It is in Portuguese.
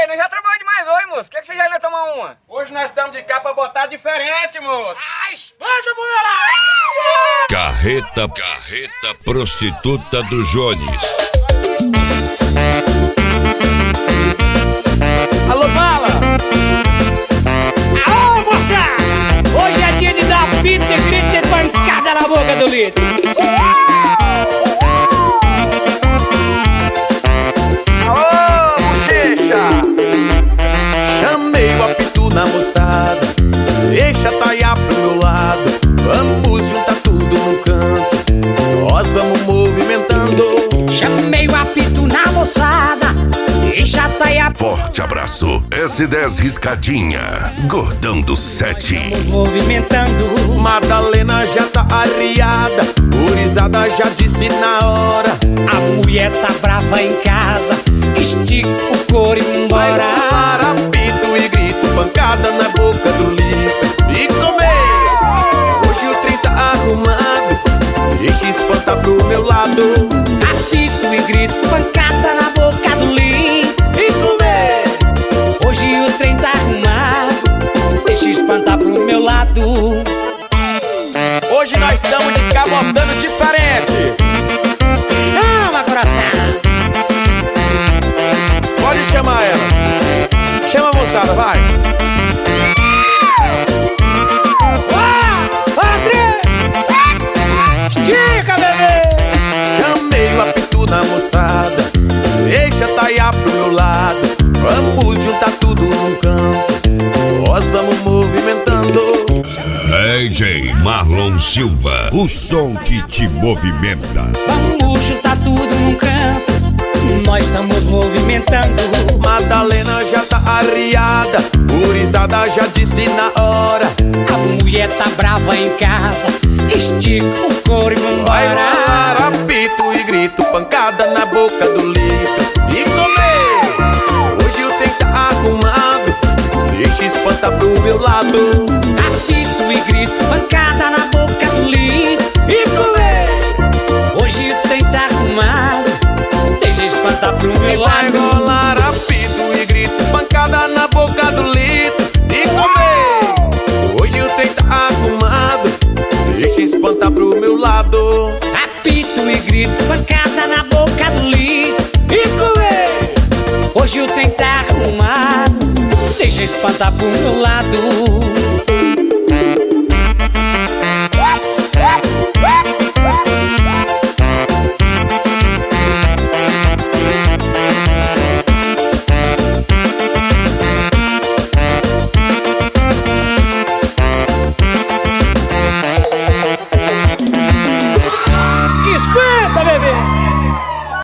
Ei, nós já trabalhamos demais hoje, moço. Quer que você já vai tomar uma? Hoje nós estamos de cá pra botar diferente, moço. Ah, espanta pro meu lado! Carreta prostituta do Jones. Alô, Bala! Aô, moça! Hoje é dia de dar pita e grito e pancada na boca do litro. Aô, bochecha! Chamei o apito na moçada, deixa a taia pro meu lado. Vamos juntar tudo no canto, nós vamos movimentando. Chamei o apito na moçada, deixa a taia. Forte abraço, S10 Riscadinha, Gordão do 7. Movimentando. Madalena já tá arriada, gurizada já disse na hora. A mulher tá brava em casa, estica o couro e Vai embora. rolar apito e grito, pancada na boca do litro. E comer, hoje o trem tá arrumado, deixa espantar pro meu lado. Apito e grito, pancada na boca do litro. E comer, Hoje o trem tá arrumado, deixa espantar pro meu lado. hoje nós estamos de cá botando diferente. Chama, coração! Pode chamar ela, chama a moçada, vai. Estica, bebê! Chamei o apito na moçada, deixa a taia pro meu lado. Vamos juntar tudo num canto, nós vamos movimentando. DJ Marlon Silva, o som que te movimenta. Vamos juntar tudo num canto, nós estamos movimentando. Madalena já tá arriada, gurizada já disse na hora. A mulher tá brava em casa, estica o couro e Vai vambora. rolar apito e grito, pancada na boca do litro. E comer, hoje o trem tá arrumado, deixa espantar pro meu lado. Apito e grito, pancada na boca do litro. E comer, Hoje o trem tá arrumado, deixa espantar pro meu vai lado. rolar apito e grito, pancada na boca do litro. E comer, hoje o trem tá arrumado, deixa espantar pro meu lado. Apito e grito, pancada na boca do litro. E comer, Hoje o trem tá arrumado, deixa espantar pro meu lado. Espanta, bebê!